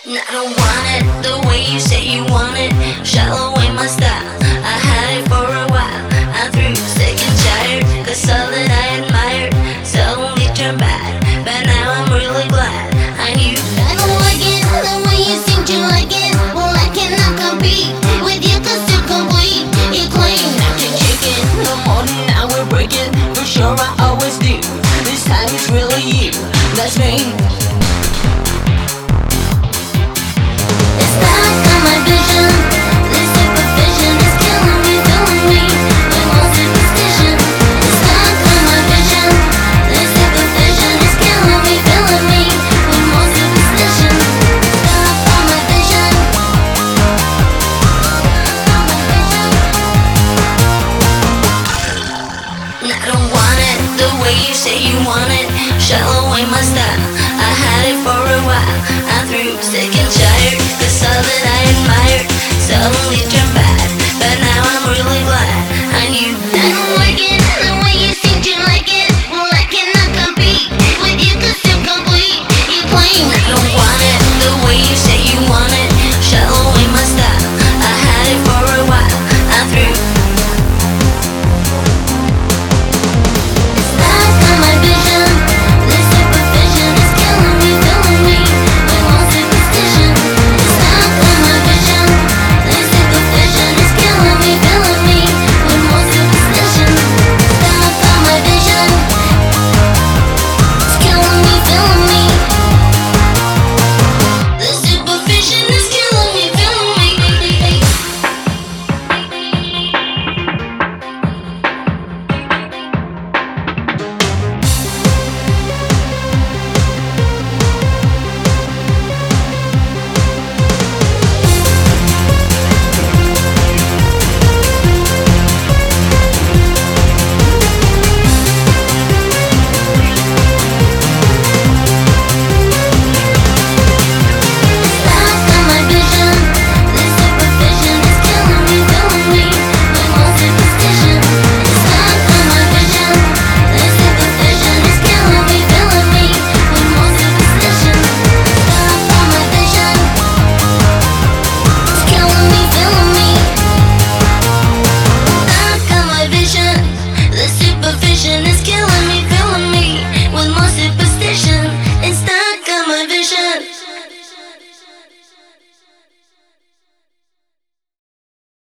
I don't want it the way you say you want it. Shallow in my style, I had it for a while. I threw sick and tired, cause all that I admired suddenly turned bad. But now I'm really glad I knew. I don't like it the way you seem to like it. Well, I cannot compete with you cause you're complete. You claim I can kick it in the morning, I will break it. For sure I always do. This time it's really you, that's me. it's stuck on my vision. This supervision is killing me, filling me with more superstition. It's stuck on my vision. This supervision is killing me, filling me with more superstition. Stuck on my vision. I don't want it the way you say you want it. Shallow in my style, I had it for a while. I threw sick and tired, cause all that I admired suddenly turned bad. But now I'm really glad I knew. I don't like it the way you seem to like it. Well, I cannot compete with you cause you're complete. You claim I don't want it the way you say you want it.